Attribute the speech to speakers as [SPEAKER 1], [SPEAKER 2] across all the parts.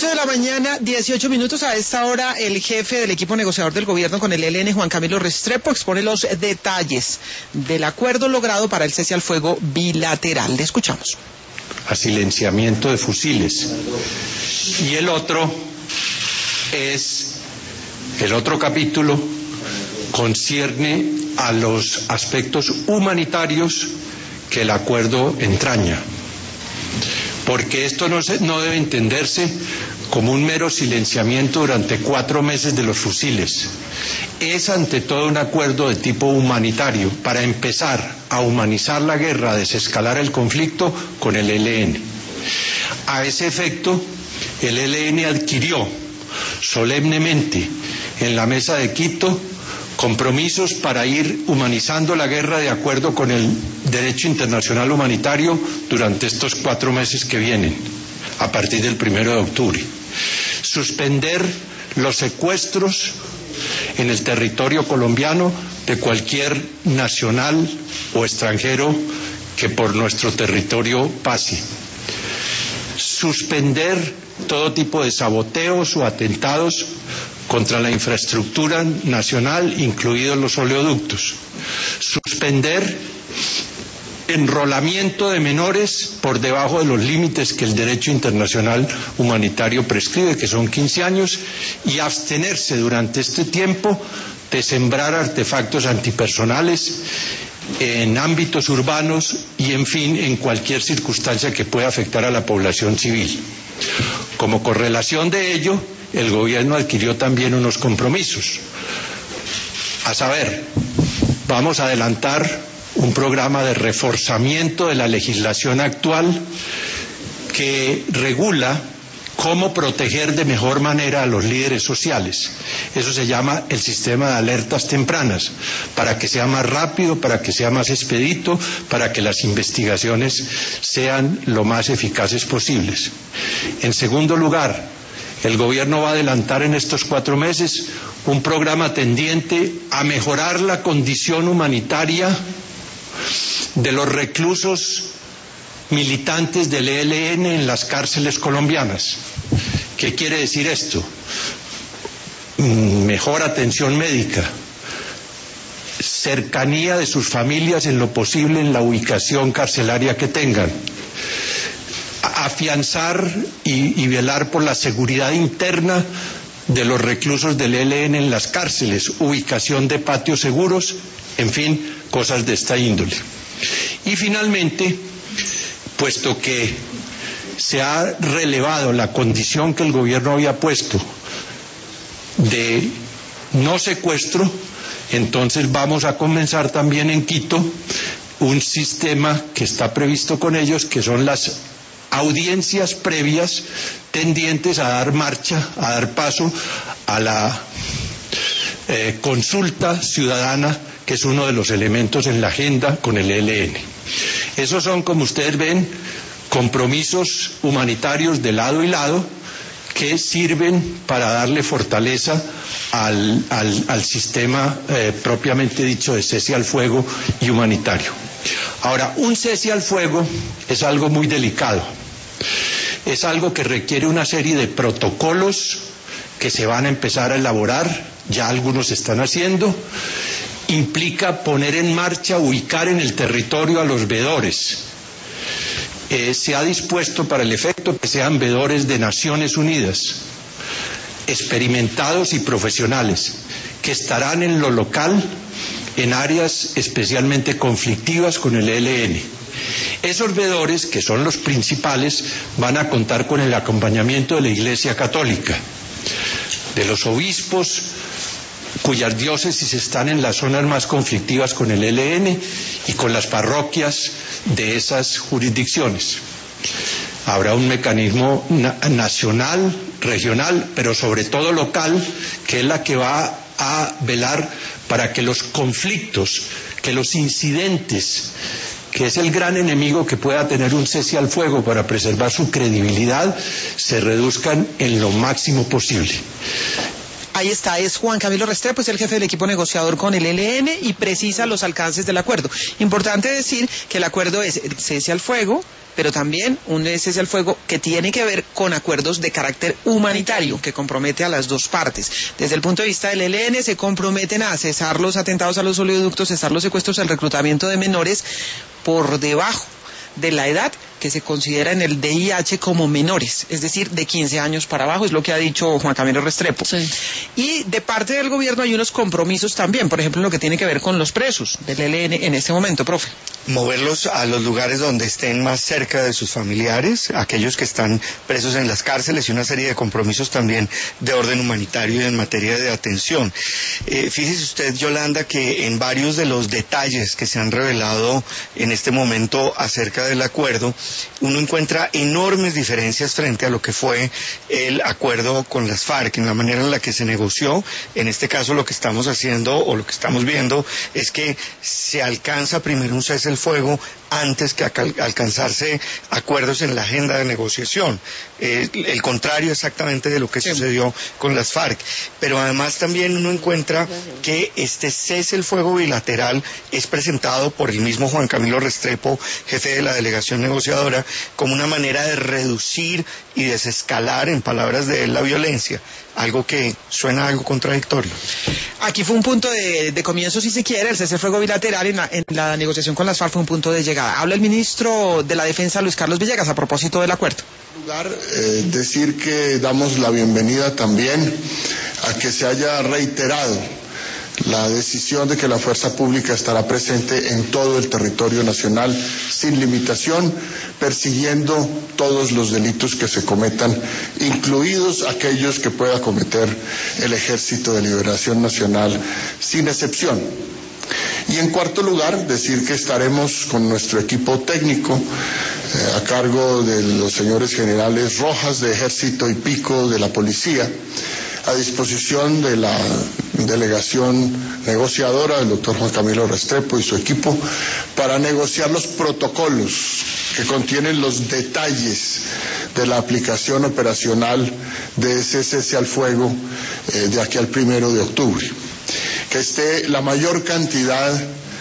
[SPEAKER 1] 8 de la mañana, 18 minutos. A esta hora, el jefe del equipo negociador del gobierno con el ELN, Juan Camilo Restrepo, expone los detalles del acuerdo logrado para el cese al fuego bilateral. Le escuchamos.
[SPEAKER 2] A silenciamiento de fusiles. Y el otro capítulo concierne a los aspectos humanitarios que el acuerdo entraña. Porque esto no debe entenderse como un mero silenciamiento durante 4 meses de los fusiles. Es ante todo un acuerdo de tipo humanitario para empezar a humanizar la guerra, a desescalar el conflicto con el ELN. A ese efecto, el ELN adquirió solemnemente en la mesa de Quito compromisos para ir humanizando la guerra de acuerdo con el derecho internacional humanitario durante estos 4 meses que vienen, a partir del 1 de octubre. Suspender los secuestros en el territorio colombiano de cualquier nacional o extranjero que por nuestro territorio pase. Suspender todo tipo de saboteos o atentados contra la infraestructura nacional, incluidos los oleoductos. Suspender enrolamiento de menores por debajo de los límites que el derecho internacional humanitario prescribe, que son 15 años, y abstenerse durante este tiempo de sembrar artefactos antipersonales en ámbitos urbanos y, en fin, en cualquier circunstancia que pueda afectar a la población civil. Como correlación de ello, el gobierno adquirió también unos compromisos. A saber, vamos a adelantar un programa de reforzamiento de la legislación actual que regula cómo proteger de mejor manera a los líderes sociales. Eso se llama el sistema de alertas tempranas, para que sea más rápido, para que sea más expedito, para que las investigaciones sean lo más eficaces posibles. En segundo lugar, el gobierno va a adelantar en estos 4 meses un programa tendiente a mejorar la condición humanitaria de los reclusos militantes del ELN en las cárceles colombianas. ¿Qué quiere decir esto? Mejor atención médica, cercanía de sus familias en lo posible en la ubicación carcelaria que tengan, afianzar y velar por la seguridad interna de los reclusos del ELN en las cárceles, ubicación de patios seguros, en fin, cosas de esta índole. Y finalmente, puesto que se ha relevado la condición que el gobierno había puesto de no secuestro, entonces vamos a comenzar también en Quito un sistema que está previsto con ellos, que son las audiencias previas tendientes a dar marcha, a dar paso a la consulta ciudadana, que es uno de los elementos en la agenda con el ELN. Esos son, como ustedes ven, compromisos humanitarios de lado y lado que sirven para darle fortaleza al sistema propiamente dicho de cese al fuego y humanitario. Ahora, un cese al fuego es algo muy delicado. Es algo que requiere una serie de protocolos que se van a empezar a elaborar, ya algunos se están haciendo. Implica poner en marcha, ubicar en el territorio a los veedores. Se ha dispuesto para el efecto que sean veedores de Naciones Unidas, experimentados y profesionales, que estarán en lo local, en áreas especialmente conflictivas con el ELN. Esos veedores, que son los principales, van a contar con el acompañamiento de la Iglesia Católica, de los obispos cuyas diócesis están en las zonas más conflictivas con el ELN y con las parroquias de esas jurisdicciones. Habrá un mecanismo nacional, regional, pero sobre todo local, que es la que va a velar para que los conflictos, que los incidentes, que es el gran enemigo que pueda tener un cese al fuego para preservar su credibilidad, se reduzcan en lo máximo posible.
[SPEAKER 1] Ahí está, es Juan Camilo Restrepo, es el jefe del equipo negociador con el ELN y precisa los alcances del acuerdo. Importante decir que el acuerdo es cese al fuego, pero también un cese al fuego que tiene que ver con acuerdos de carácter humanitario, que compromete a las dos partes. Desde el punto de vista del ELN, se comprometen a cesar los atentados a los oleoductos, cesar los secuestros, el reclutamiento de menores por debajo de la edad que se considera en el DIH como menores, es decir, de 15 años para abajo, es lo que ha dicho Juan Camilo Restrepo. Sí. Y de parte del gobierno hay unos compromisos también, por ejemplo, en lo que tiene que ver con los presos del ELN en este momento, profe.
[SPEAKER 3] Moverlos a los lugares donde estén más cerca de sus familiares, aquellos que están presos en las cárceles, y una serie de compromisos también de orden humanitario y en materia de atención. Fíjese usted, Yolanda, que en varios de los detalles que se han revelado en este momento acerca del acuerdo, uno encuentra enormes diferencias frente a lo que fue el acuerdo con las FARC, en la manera en la que se negoció. En este caso lo que estamos haciendo o lo que estamos viendo es que se alcanza primero un cese al fuego antes que alcanzarse acuerdos en la agenda de negociación. El contrario exactamente de lo que sucedió con las FARC. Pero además también uno encuentra que este cese al fuego bilateral es presentado por el mismo Juan Camilo Restrepo, jefe de la delegación negociadora, como una manera de reducir y desescalar, en palabras de él, la violencia. Algo que suena algo contradictorio.
[SPEAKER 1] Aquí fue un punto de comienzo, si se quiere, el cese al fuego bilateral en la negociación con las FARC fue un punto de llegada. Habla el ministro de la Defensa, Luis Carlos Villegas, a propósito del acuerdo.
[SPEAKER 4] En lugar, decir que damos la bienvenida también a que se haya reiterado la decisión de que la fuerza pública estará presente en todo el territorio nacional sin limitación, persiguiendo todos los delitos que se cometan, incluidos aquellos que pueda cometer el Ejército de Liberación Nacional, sin excepción. Y en cuarto lugar, decir que estaremos con nuestro equipo técnico a cargo de los señores generales Rojas de Ejército y Pico de la Policía, a disposición de la delegación negociadora del doctor Juan Camilo Restrepo y su equipo para negociar los protocolos que contienen los detalles de la aplicación operacional de ese cese al fuego de aquí al 1 de octubre. Que esté la mayor cantidad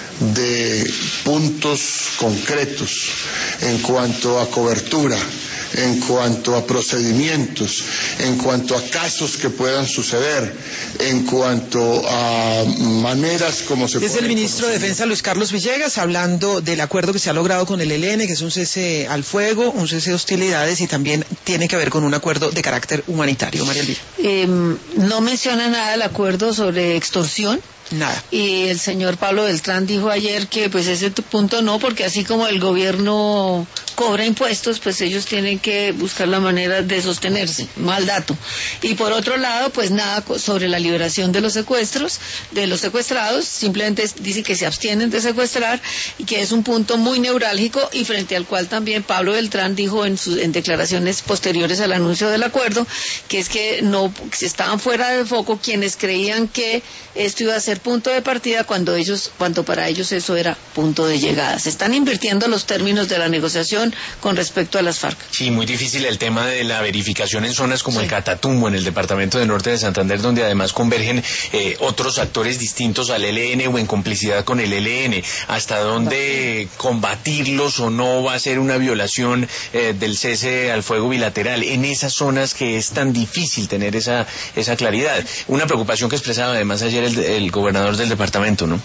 [SPEAKER 4] de puntos concretos en cuanto a cobertura, en cuanto a procedimientos, en cuanto a casos que puedan suceder, en cuanto a maneras como se puede...
[SPEAKER 1] Es el ministro de Defensa, Luis Carlos Villegas, hablando del acuerdo que se ha logrado con el ELN, que es un cese al fuego, un cese de hostilidades y también tiene que ver con un acuerdo de carácter humanitario. María Elvira.
[SPEAKER 5] No menciona nada el acuerdo sobre extorsión.
[SPEAKER 1] Nada.
[SPEAKER 5] Y el señor Pablo Beltrán dijo ayer que pues ese punto no, porque así como el gobierno cobra impuestos, pues ellos tienen que buscar la manera de sostenerse. Mal dato. Y por otro lado, pues nada sobre la liberación de los secuestros, de los secuestrados, simplemente dice que se abstienen de secuestrar y que es un punto muy neurálgico y frente al cual también Pablo Beltrán dijo en declaraciones posteriores al anuncio del acuerdo, que es que no estaban fuera de foco quienes creían que esto iba a ser punto de partida cuando para ellos eso era punto de llegada. Se están invirtiendo los términos de la negociación con respecto a las FARC.
[SPEAKER 6] Sí, muy difícil el tema de la verificación en zonas como el Catatumbo, en el departamento de Norte de Santander, donde además convergen otros actores distintos al ELN o en complicidad con el ELN. ¿Hasta dónde combatirlos o no va a ser una violación del cese al fuego bilateral en esas zonas que es tan difícil tener esa claridad? Una preocupación que expresaba además ayer el gobernador del departamento, ¿no?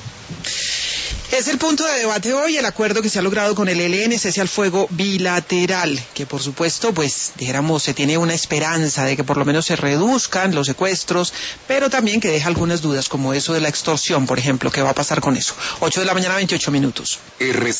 [SPEAKER 1] Es el punto de debate hoy, el acuerdo que se ha logrado con el ELN, cese al fuego bilateral, que por supuesto, pues, dijéramos, se tiene una esperanza de que por lo menos se reduzcan los secuestros, pero también que deja algunas dudas, como eso de la extorsión, por ejemplo, ¿qué va a pasar con eso? 8 de la mañana, 28 minutos.